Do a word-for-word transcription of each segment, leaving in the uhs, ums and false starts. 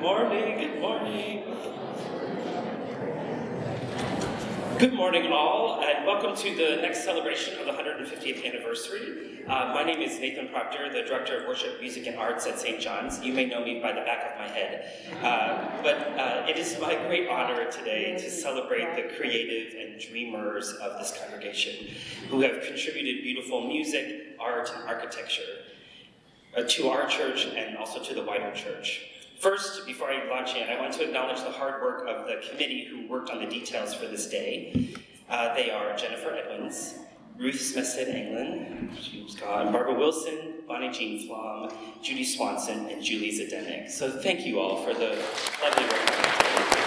morning, good morning. Good morning, all, and welcome to the next celebration of the one hundred fiftieth anniversary. Uh, my name is Nathan Proctor, the Director of Worship, Music, and Arts at Saint John's. You may know me by the back of my head. Uh, but uh, it is my great honor today to celebrate the creative and dreamers of this congregation who have contributed beautiful music, art, and architecture uh, to our church and also to the wider church. First, before I launch in, I want to acknowledge the hard work of the committee who worked on the details for this day. Uh, they are Jennifer Edmonds, Ruth Smithson-Anglin, and Barbara Wilson, Bonnie Jean Flom, Judy Swanson, and Julie Zdenek. So thank you all for the lovely work.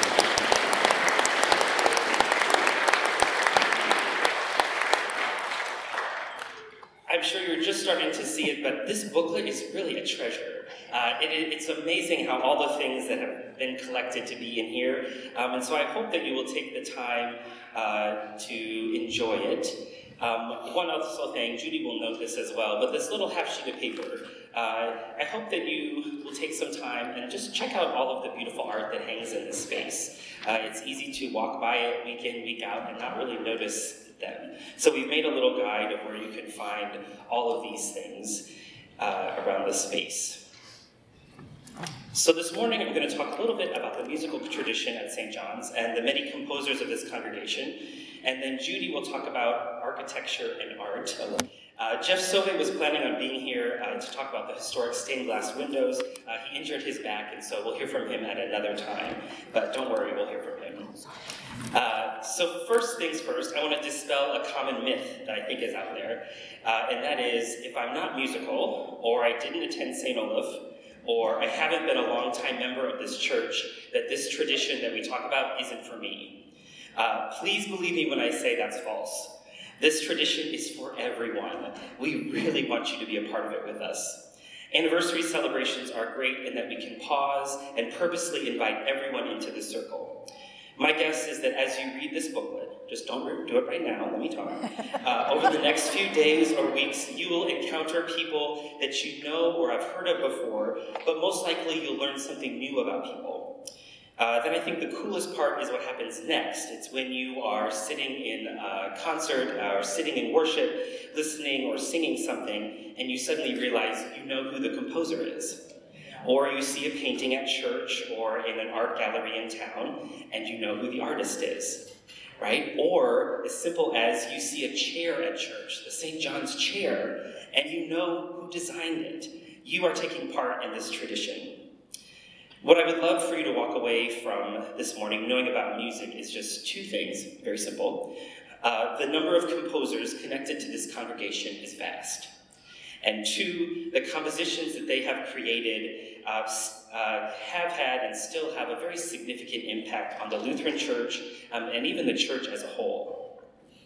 I'm sure you're just starting to see it, but this booklet is really a treasure. Uh, it, it's amazing how all the things that have been collected to be in here, um, and so I hope that you will take the time uh, to enjoy it. Um, one other thing, Judy will note this as well, but this little half sheet of paper, uh, I hope that you will take some time and just check out all of the beautiful art that hangs in this space. Uh, it's easy to walk by it week in, week out, and not really notice them. So we've made a little guide of where you can find all of these things uh, around the space. So this morning I'm going to talk a little bit about the musical tradition at Saint John's and the many composers of this congregation, and then Judy will talk about architecture and art. Uh, Jeff Sauvé was planning on being here uh, to talk about the historic stained glass windows. Uh, he injured his back, and so we'll hear from him at another time, but don't worry, we'll hear from him. Uh, so first things first, I want to dispel a common myth that I think is out there, uh, and that is, if I'm not musical, or I didn't attend Saint Olaf, or I haven't been a long-time member of this church, that this tradition that we talk about isn't for me. Uh, please believe me when I say that's false. This tradition is for everyone. We really want you to be a part of it with us. Anniversary celebrations are great in that we can pause and purposely invite everyone into the circle. My guess is that as you read this booklet, just don't do it right now, let me talk. Uh, over the next few days or weeks, you will encounter people that you know or have heard of before, but most likely you'll learn something new about people. Uh, then I think the coolest part is what happens next. It's when you are sitting in a concert or sitting in worship, listening or singing something, and you suddenly realize you know who the composer is. Or you see a painting at church or in an art gallery in town, and you know who the artist is, right? Or as simple as you see a chair at church, the Saint John's chair, and you know who designed it. You are taking part in this tradition. What I would love for you to walk away from this morning knowing about music is just two things, very simple. Uh, the number of composers connected to this congregation is vast. And two, the compositions that they have created uh, uh, have had and still have a very significant impact on the Lutheran Church um, and even the church as a whole.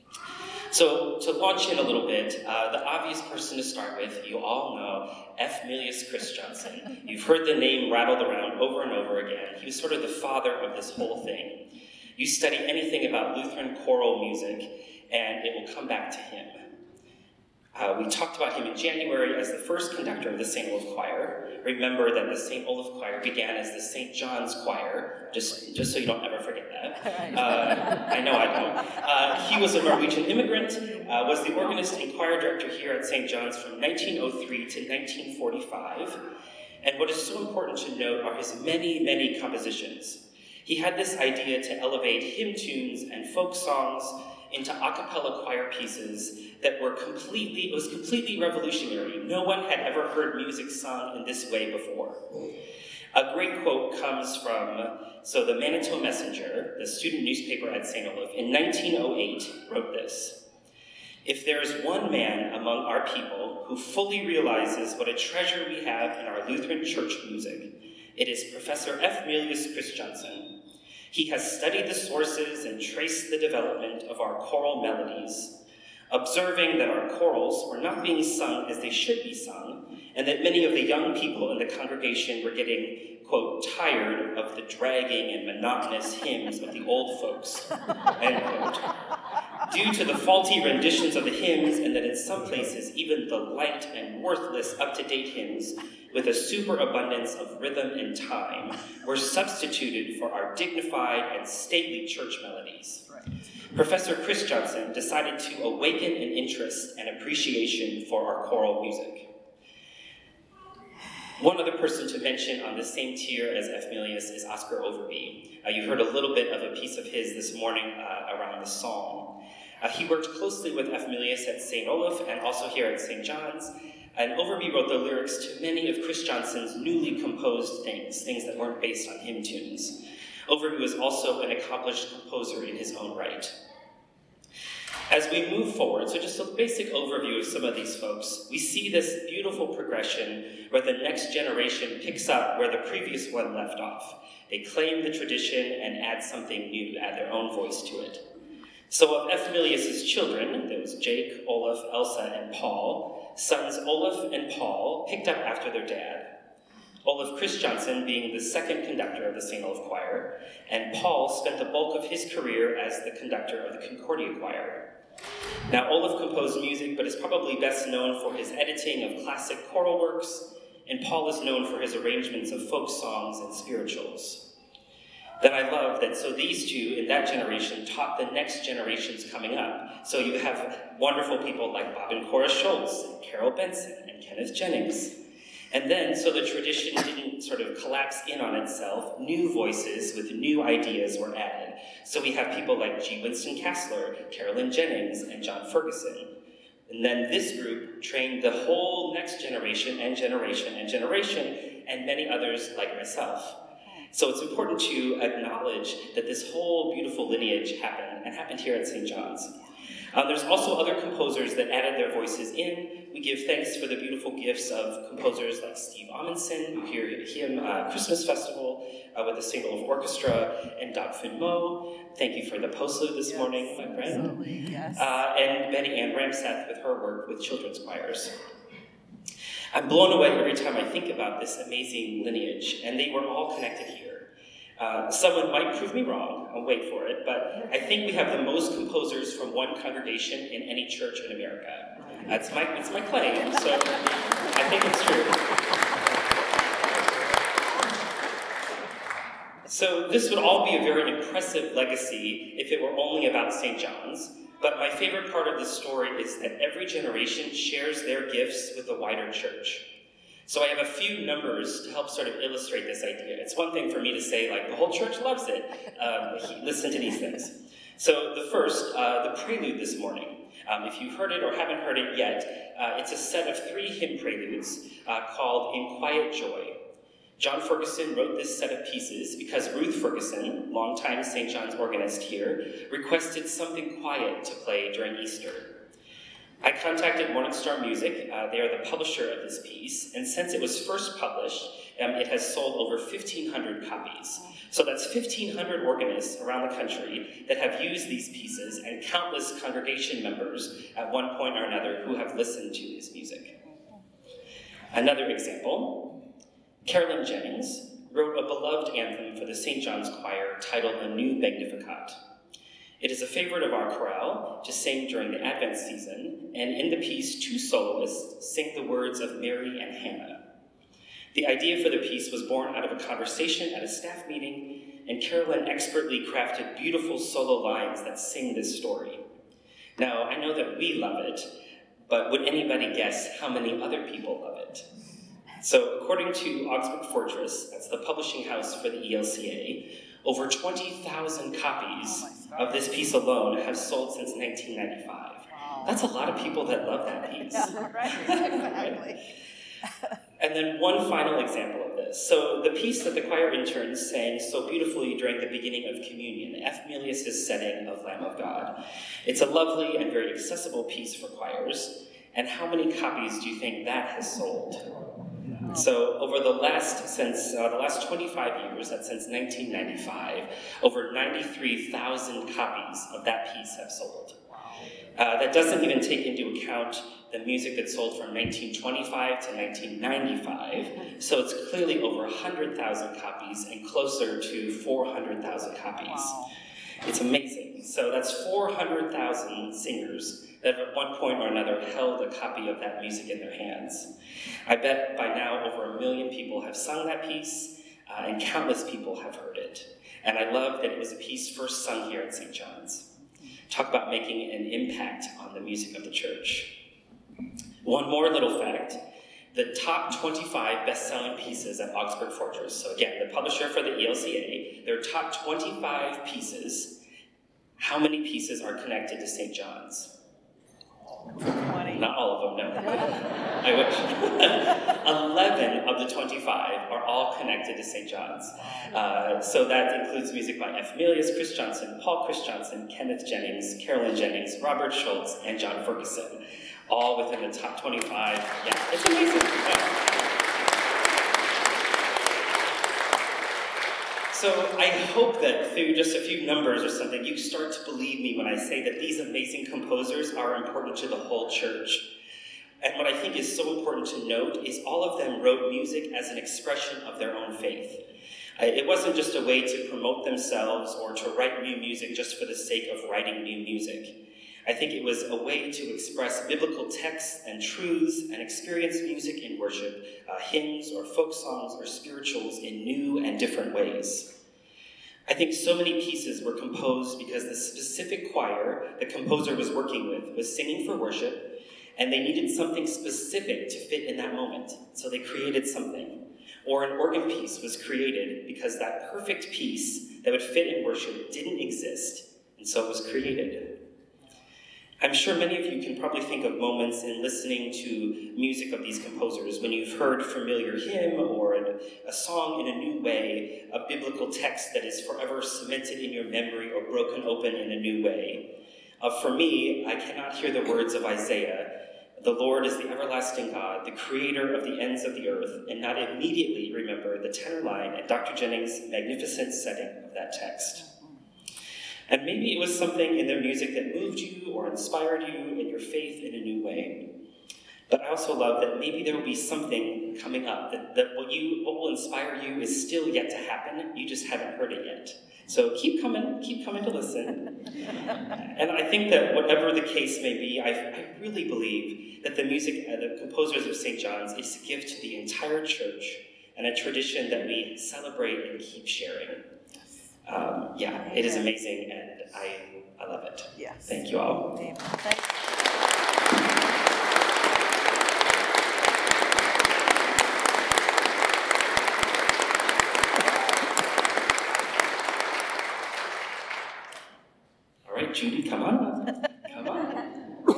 So to launch in a little bit, uh, the obvious person to start with, you all know, F. Milius Christ-Johnson. You've heard the name rattled around over and over again. He was sort of the father of this whole thing. You study anything about Lutheran choral music, and it will come back to him. Uh, we talked about him in January as the first conductor of the Saint Olaf Choir. Remember that the Saint Olaf Choir began as the Saint John's Choir, just, just so you don't ever forget that. Uh, I know I don't. Uh, he was a Norwegian immigrant, uh, was the organist and choir director here at Saint John's from nineteen oh three to nineteen forty-five. And what is so important to note are his many, many compositions. He had this idea to elevate hymn tunes and folk songs into a cappella choir pieces that were completely, it was completely revolutionary. No one had ever heard music sung in this way before. A great quote comes from, so the Manitou Messenger, the student newspaper at Saint Olaf, in nineteen oh eight wrote this: "If there is one man among our people who fully realizes what a treasure we have in our Lutheran church music, it is Professor F. Milius Christ-Johnson. He has studied the sources and traced the development of our choral melodies. observing that our chorals were not being sung as they should be sung, and that many of the young people in the congregation were getting, quote, tired of the dragging and monotonous hymns of the old folks, end quote, due to the faulty renditions of the hymns, and that in some places even the light and worthless up-to-date hymns with a superabundance of rhythm and time were substituted for our dignified and stately church melodies. Right. Professor Chris Johnson decided to awaken an interest and appreciation for our choral music. One other person to mention on the same tier as Epimelius is Oscar Overby. Uh, you heard a little bit of a piece of his this morning uh, around the psalm. Uh, he worked closely with Epimelius at Saint Olaf and also here at Saint John's, and Overby wrote the lyrics to many of Chris Johnson's newly composed things, things that weren't based on hymn tunes. Overby was also an accomplished composer in his own right. As we move forward, so just a basic overview of some of these folks, we see this beautiful progression where the next generation picks up where the previous one left off. They claim the tradition and add something new, add their own voice to it. So of Epimelius' children, there was Jake, Olaf, Elsa, and Paul. Sons Olaf and Paul picked up after their dad. Olaf Chris Johnson being the second conductor of the Saint Olaf Choir, and Paul spent the bulk of his career as the conductor of the Concordia Choir. Now, Olaf composed music, but is probably best known for his editing of classic choral works, and Paul is known for his arrangements of folk songs and spirituals. Then I love that, so these two in that generation taught the next generations coming up. So you have wonderful people like Bob and Cora Schultz, and Carol Benson, and Kenneth Jennings. And then, so the tradition didn't sort of collapse in on itself, new voices with new ideas were added. So we have people like G. Winston Castler, Carolyn Jennings, and John Ferguson. And then this group trained the whole next generation and generation and generation, and many others like myself. So it's important to acknowledge that this whole beautiful lineage happened, and happened here at Saint John's. Um, there's also other composers that added their voices in. We give thanks for the beautiful gifts of composers like Steve Amundsen. You hear him at uh, Christmas Festival uh, with the Saint Olaf Orchestra, and Dagfinn Moe. Thank you for the postlude this yes, morning, my friend. Absolutely, yes. Uh, and Betty Ann Ramsath with her work with children's choirs. I'm blown away every time I think about this amazing lineage, and they were all connected here. Uh, someone might prove me wrong, I'll wait for it, but I think we have the most composers from one congregation in any church in America. That's my, that's my claim, so I think it's true. So this would all be a very impressive legacy if it were only about Saint John's, but my favorite part of this story is that every generation shares their gifts with the wider church. So I have a few numbers to help sort of illustrate this idea. It's one thing for me to say, like, the whole church loves it. Um, listen to these things. So the first, uh, the prelude this morning. Um, if you've heard it or haven't heard it yet, uh, it's a set of three hymn preludes uh, called In Quiet Joy. John Ferguson wrote this set of pieces because Ruth Ferguson, longtime Saint John's organist here, requested something quiet to play during Easter. I contacted Morningstar Music, uh, they are the publisher of this piece, and since it was first published, um, it has sold over fifteen hundred copies. So that's fifteen hundred organists around the country that have used these pieces, and countless congregation members at one point or another who have listened to his music. Another example, Carolyn Jennings wrote a beloved anthem for the Saint John's Choir titled A New Magnificat. It is a favorite of our chorale to sing during the Advent season, and in the piece, two soloists sing the words of Mary and Hannah. The idea for the piece was born out of a conversation at a staff meeting, and Carolyn expertly crafted beautiful solo lines that sing this story. Now, I know that we love it, but would anybody guess how many other people love it? So, according to Augsburg Fortress, that's the publishing house for the E L C A, over twenty thousand copies oh of this piece alone have sold since nineteen ninety-five. Wow. That's a lot of people that love that piece. Yeah, right, exactly. And then one final example of this. So the piece that the choir interns sang so beautifully during the beginning of communion, Epimelius' setting of Lamb of God. It's a lovely and very accessible piece for choirs. And how many copies do you think that has sold? So over the last, since uh, the last twenty-five years, that's since nineteen ninety-five, over ninety-three thousand copies of that piece have sold. Uh, that doesn't even take into account the music that sold from nineteen twenty-five to nineteen ninety-five, so it's clearly over one hundred thousand copies and closer to four hundred thousand copies. Wow. It's amazing. So that's four hundred thousand singers that at one point or another held a copy of that music in their hands. I bet by now over a million people have sung that piece, uh, and countless people have heard it. And I love that it was a piece first sung here at Saint John's. Talk about making an impact on the music of the church. One more little fact, the top twenty-five best-selling pieces at Augsburg Fortress, so again, the publisher for the E L C A, their top twenty-five pieces, how many pieces are connected to Saint John's? twenty. Not all of them, no. I wish. eleven of the twenty-five are all connected to Saint John's. Uh, so that includes music by F. Milius, Chris Johnson, Paul Chris Johnson, Kenneth Jennings, Carolyn Jennings, Robert Schultz, and John Ferguson. All within the top twenty-five. Yeah, it's amazing. Yeah. So I hope that through just a few numbers or something, you start to believe me when I say that these amazing composers are important to the whole church. And what I think is so important to note is all of them wrote music as an expression of their own faith. Uh, it wasn't just a way to promote themselves or to write new music just for the sake of writing new music. I think it was a way to express biblical texts and truths and experience music in worship, uh, hymns or folk songs or spirituals in new and different ways. I think so many pieces were composed because the specific choir the composer was working with was singing for worship, and they needed something specific to fit in that moment, so they created something. Or an organ piece was created because that perfect piece that would fit in worship didn't exist, and so it was created. I'm sure many of you can probably think of moments in listening to music of these composers when you've heard a familiar hymn or a song in a new way, a biblical text that is forever cemented in your memory or broken open in a new way. Uh, for me, I cannot hear the words of Isaiah, "The Lord is the everlasting God, the creator of the ends of the earth," and not immediately remember the tenor line and Doctor Jennings' magnificent setting of that text. And maybe it was something in their music that moved you or inspired you in your faith in a new way. But I also love that maybe there will be something coming up, that, that what, you, what will inspire you is still yet to happen. You just haven't heard it yet. So keep coming, keep coming to listen. And I think that whatever the case may be, I, I really believe that the music, uh, the composers of Saint John's is a gift to the entire church and a tradition that we celebrate and keep sharing. Um, yeah, it is amazing, and I, I love it. Yes. Thank you all. Amen. Thank you. All right, Judy, come on up. Come on.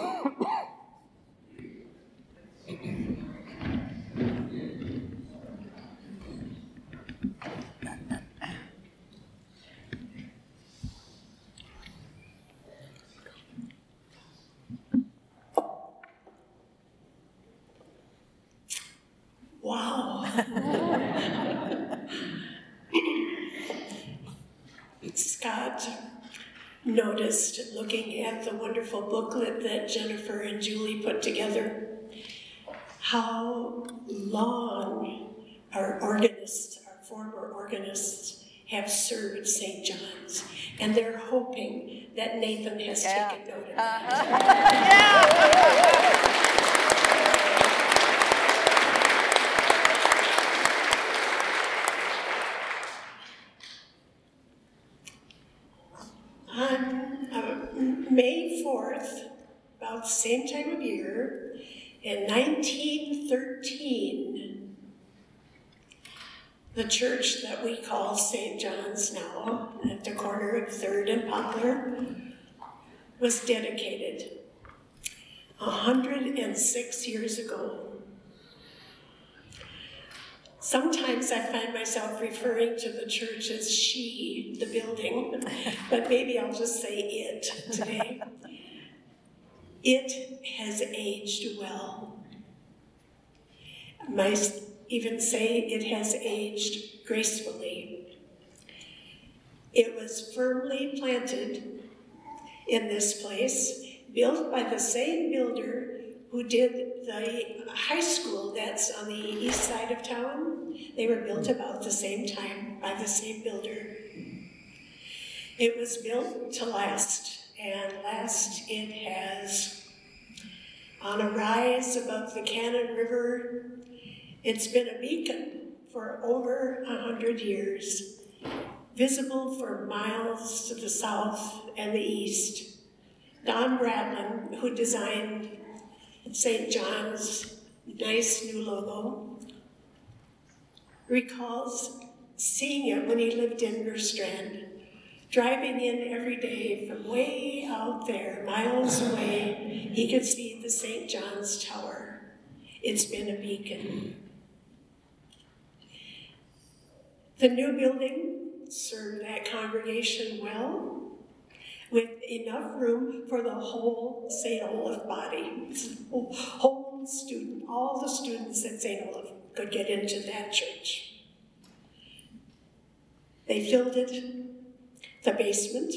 Wow. Scott noticed, looking at the wonderful booklet that Jennifer and Julie put together, how long our organists, our former organists, have served Saint John's. And they're hoping that Nathan has Yeah. taken note of Uh-huh. that. Yeah. On uh, May fourth, about the same time of year, in nineteen thirteen, the church that we call Saint John's now, at the corner of third and Poplar, was dedicated one hundred six years ago. Sometimes I find myself referring to the church as she, the building, but maybe I'll just say it today. It has aged well. I might even say it has aged gracefully. It was firmly planted in this place built by the same builder who did the high school that's on the east side of town. They were built about the same time by the same builder. It was built to last, and last it has. On a rise above the Cannon River, it's been a beacon for over a hundred years, visible for miles to the south and the east. Don Bradlin, who designed Saint John's nice new logo, recalls seeing it when he lived in Nerstrand, driving in every day from way out there, miles away, he could see the Saint John's Tower. It's been a beacon. The new building served that congregation well, with enough room for the whole Saint Olaf body. Whole student, all the students at Saint Olaf could get into that church. They filled it, the basement,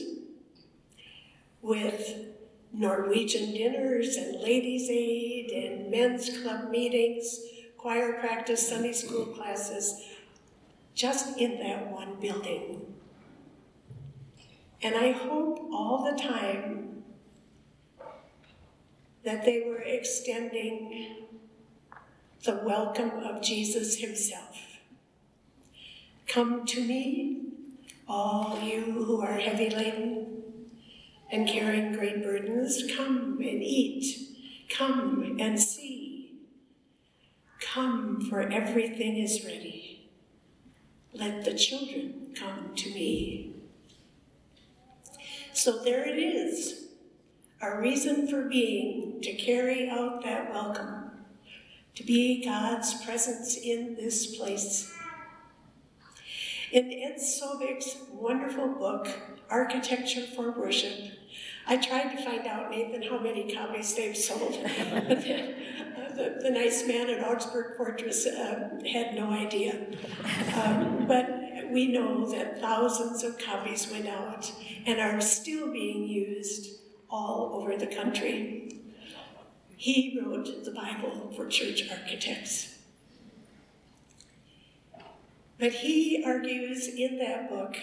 with Norwegian dinners and ladies' aid and men's club meetings, choir practice, Sunday school classes, just in that one building. And I hope all the time that they were extending the welcome of Jesus himself. Come to me, all you who are heavy laden and carrying great burdens, come and eat, come and see. Come, for everything is ready. Let the children come to me. So there it is, a reason for being, to carry out that welcome, to be God's presence in this place. In Ed Sovik's wonderful book, Architecture for Worship, I tried to find out, Nathan, how many copies they've sold. But the, the, the nice man at Augsburg Fortress uh, had no idea. Um, but we know that thousands of copies went out and are still being used all over the country. He wrote the Bible for church architects. But he argues in that book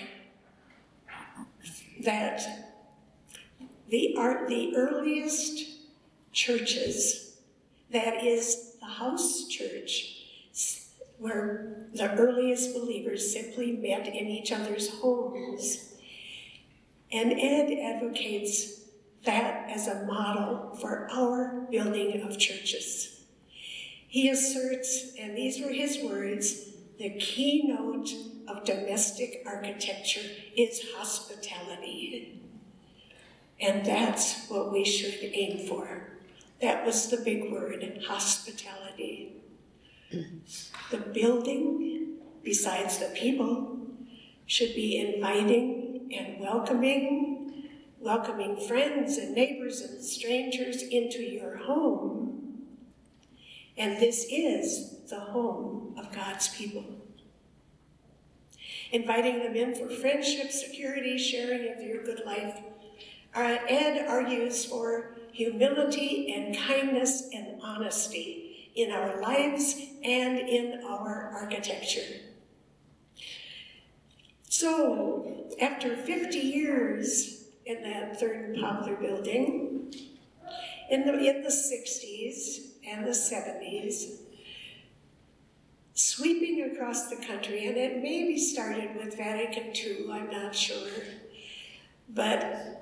that the, art, the earliest churches, that is the house church, where the earliest believers simply met in each other's homes. And Ed advocates that as a model for our building of churches. He asserts, and these were his words, the keynote of domestic architecture is hospitality. And that's what we should aim for. That was the big word, hospitality. The building, besides the people, should be inviting and welcoming, welcoming friends and neighbors and strangers into your home. And this is the home of God's people. Inviting them in for friendship, security, sharing of your good life. Ed argues for humility and kindness and honesty in our lives and in our architecture. So, after fifty years in that Third and Poplar building, in the, in the sixties and the seventies, sweeping across the country, and it maybe started with Vatican Two, I'm not sure, but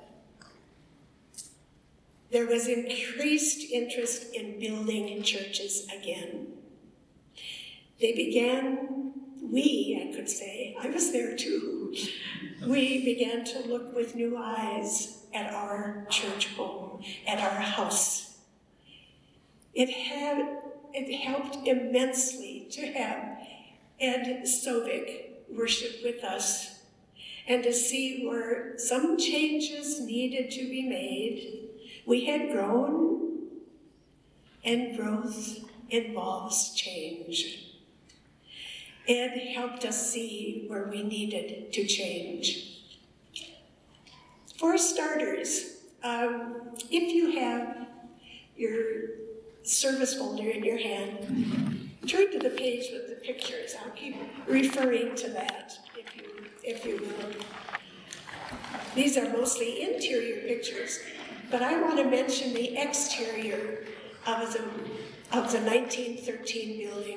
there was increased interest in building churches again. They began, we, I could say, I was there too, we began to look with new eyes at our church home, at our house. It had, it helped immensely to have Ed Sovik worship with us and to see where some changes needed to be made. We had grown, and growth involves change. Ed helped us see where we needed to change. For starters, um, if you have your service folder in your hand, turn to the page with the pictures. I'll keep referring to that, if you, if you will. These are mostly interior pictures, but I want to mention the exterior of the, of the nineteen thirteen building.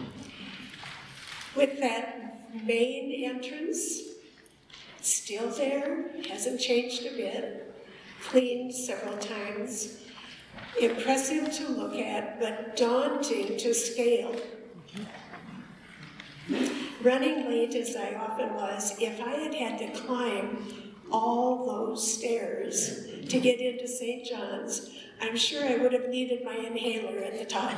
With that main entrance, still there, hasn't changed a bit, cleaned several times, impressive to look at, but daunting to scale. Running late as I often was, if I had had to climb all those stairs to get into Saint John's, I'm sure I would have needed my inhaler at the top.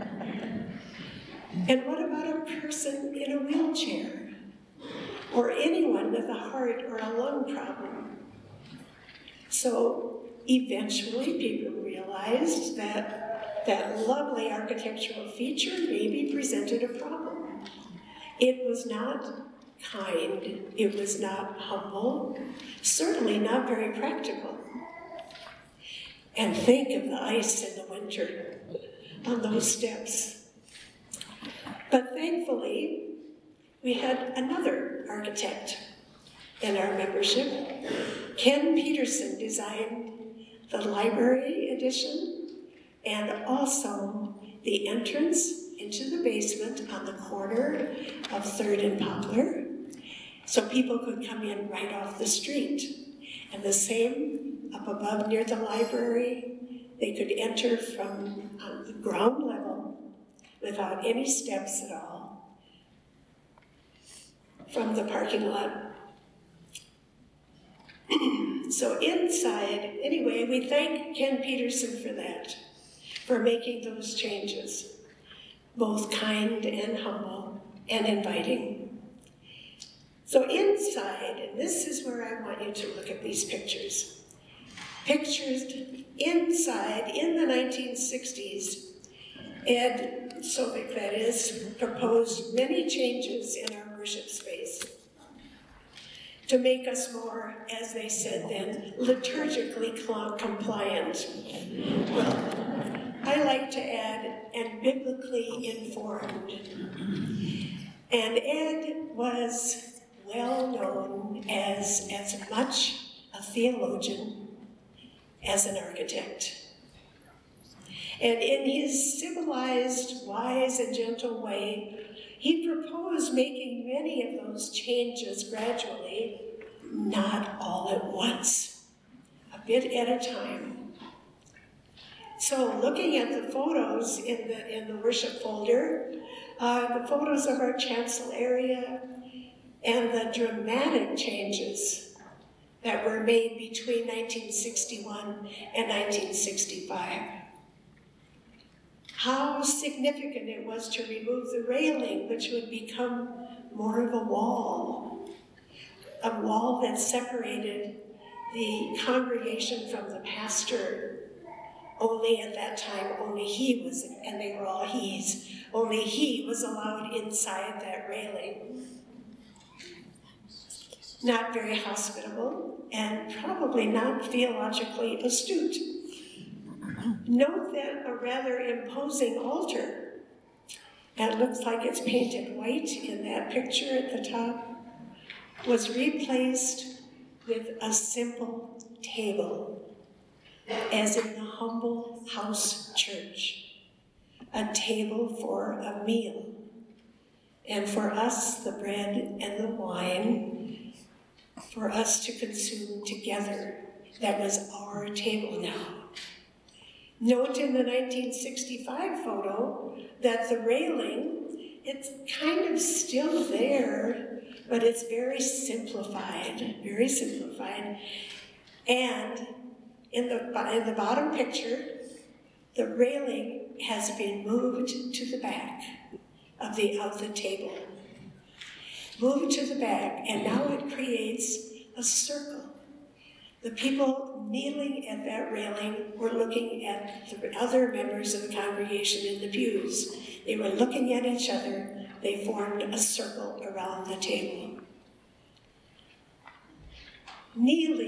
And what about a person in a wheelchair? Or anyone with a heart or a lung problem? So eventually people realized that that lovely architectural feature maybe presented a problem. It was not kind, it was not humble, certainly not very practical. And think of the ice in the winter on those steps. But thankfully, we had another architect in our membership. Ken Peterson designed the library addition and also the entrance into the basement on the corner of third and Poplar, so people could come in right off the street. And the same up above near the library, they could enter from uh, the ground level without any steps at all from the parking lot. So inside, anyway, we thank Ken Peterson for that, for making those changes, both kind and humble and inviting. So inside, and this is where I want you to look at these pictures. Pictures inside, in the nineteen sixties, Ed Sovic, that is, proposed many changes in our worship space to make us more, as they said then, liturgically compliant. Well, I like to add, and biblically informed. And Ed was well known as as much a theologian as an architect. And in his civilized, wise, and gentle way, he proposed making many of those changes gradually, not all at once, a bit at a time. So looking at the photos in the, in the worship folder, uh, the photos of our chancel area, and the dramatic changes that were made between nineteen sixty-one and nineteen sixty-five. How significant it was to remove the railing, which would become more of a wall, a wall that separated the congregation from the pastor. Only at that time, only he was, and they were all he's, only he was allowed inside that railing. Not very hospitable, and probably not theologically astute. Note that a rather imposing altar, and it looks like it's painted white in that picture at the top, was replaced with a simple table, as in the humble house church, a table for a meal, and for us, the bread and the wine, for us to consume together. That was our table now. Note in the nineteen sixty-five photo that the railing, it's kind of still there, but it's very simplified, very simplified. And in the, in the bottom picture, the railing has been moved to the back of the, of the table. Moved to the back, and now it creates a circle. The people kneeling at that railing were looking at the other members of the congregation in the pews. They were looking at each other. They formed a circle around the table. Kneeling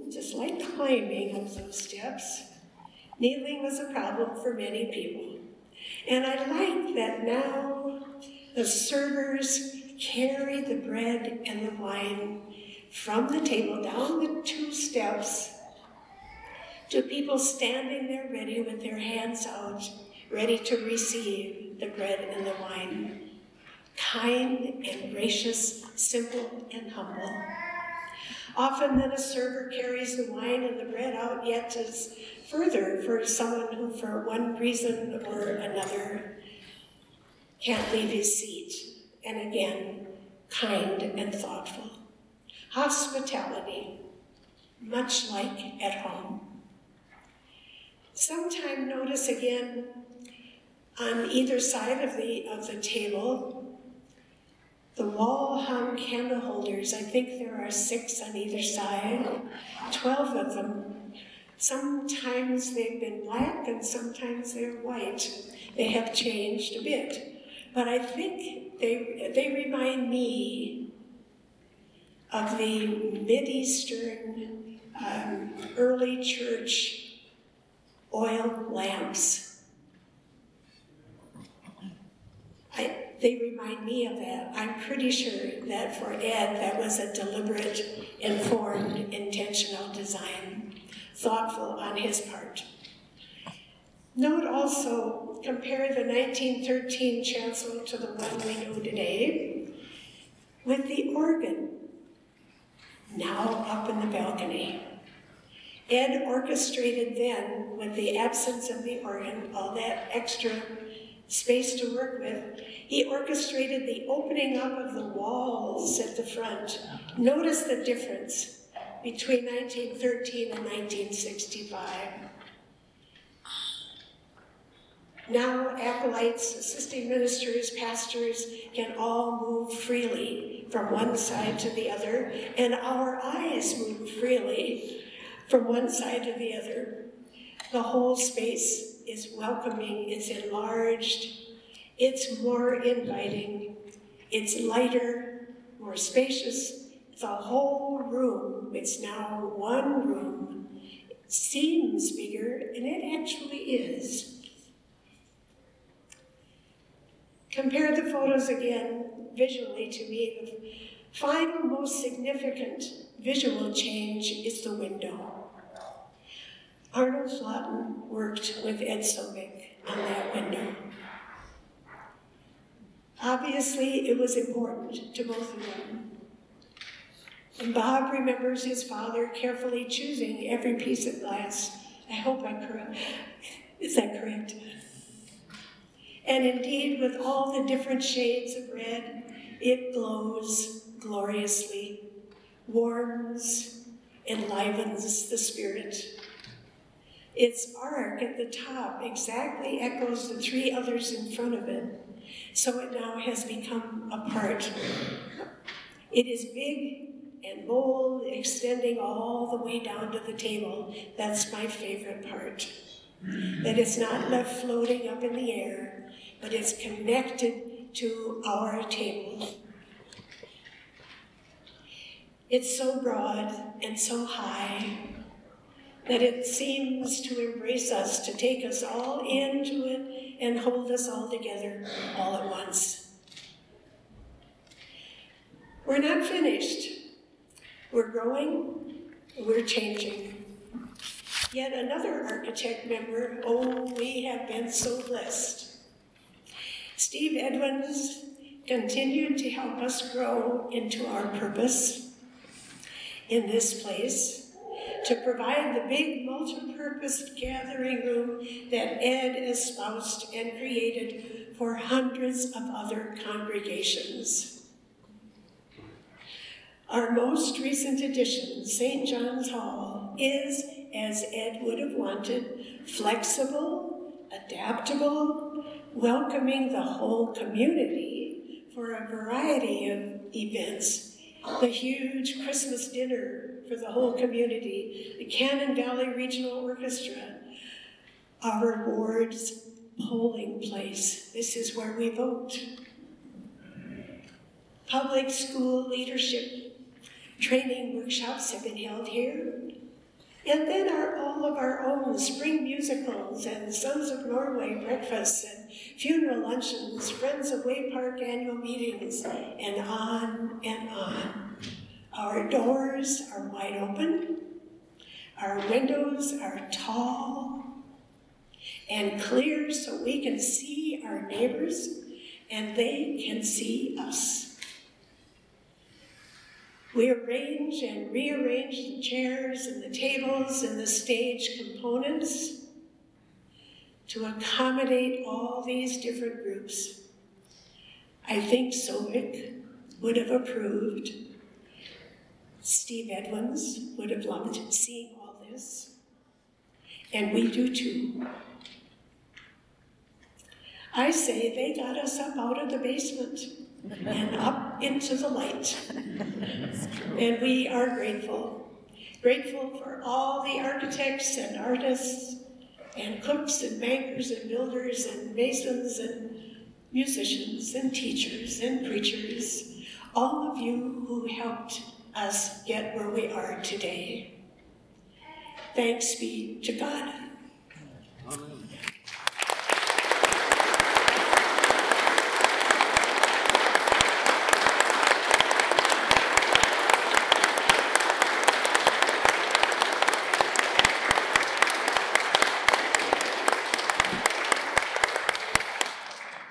just like climbing up those steps. Kneeling was a problem for many people. And I like that now the servers carry the bread and the wine from the table down the two steps to people standing there ready with their hands out, ready to receive the bread and the wine. Kind and gracious, simple and humble. Often then a server carries the wine and the bread out yet as further for someone who for one reason or another can't leave his seat. And again, kind and thoughtful. Hospitality, much like at home. Sometime notice again on either side of the, of the table, the wall-hung candle holders. I think there are six on either side, twelve of them. Sometimes they've been black and sometimes they're white. They have changed a bit. But I think they, they remind me of the Mideastern um, early church oil lamps. I, they remind me of that. I'm pretty sure that for Ed, that was a deliberate, informed, intentional design, thoughtful on his part. Note also, compare the nineteen thirteen chancel to the one we know today with the organ, now up in the balcony. Ed orchestrated then, with the absence of the organ, all that extra space to work with, he orchestrated the opening up of the walls at the front. Notice the difference between nineteen thirteen and nineteen sixty-five. Now acolytes, assisting ministers, pastors can all move freely from one side to the other, and our eyes move freely from one side to the other. The whole space is welcoming, it's enlarged, it's more inviting, it's lighter, more spacious. The whole room, it's now one room, seems bigger, and it actually is. Compare the photos again visually to me. The final, most significant visual change is the window. Arnold Flotten worked with Ed Sobek on that window. Obviously, it was important to both of them. And Bob remembers his father carefully choosing every piece of glass. I hope I'm correct. Is that correct? And indeed, with all the different shades of red, it glows gloriously, warms, enlivens the spirit. Its arc at the top exactly echoes the three others in front of it, so it now has become a part. It is big and bold, extending all the way down to the table. That's my favorite part. That it's not left floating up in the air, but it's connected to our table. It's so broad and so high that it seems to embrace us, to take us all into it and hold us all together all at once. We're not finished. We're growing, we're changing. Yet another architect member, oh, we have been so blessed. Steve Edwins continued to help us grow into our purpose in this place, to provide the big multi-purpose gathering room that Ed espoused and created for hundreds of other congregations. Our most recent addition, Saint John's Hall, is, as Ed would have wanted, flexible, adaptable, welcoming the whole community for a variety of events. The huge Christmas dinner for the whole community, the Cannon Valley Regional Orchestra, our board's polling place. This is where we vote. Public school leadership training workshops have been held here. And then our, all of our own spring musicals and Sons of Norway breakfasts and funeral luncheons, Friends of Way Park annual meetings, and on and on. Our doors are wide open. Our windows are tall and clear so we can see our neighbors and they can see us. We arrange and rearrange the chairs and the tables and the stage components to accommodate all these different groups. I think Sovik would have approved. Steve Edwins would have loved seeing all this. And we do too. I say they got us up out of the basement and up into the light. And we are grateful. Grateful for all the architects and artists and cooks and bankers and builders and masons and musicians and teachers and preachers, all of you who helped us get where we are today. Thanks be to God. Amen.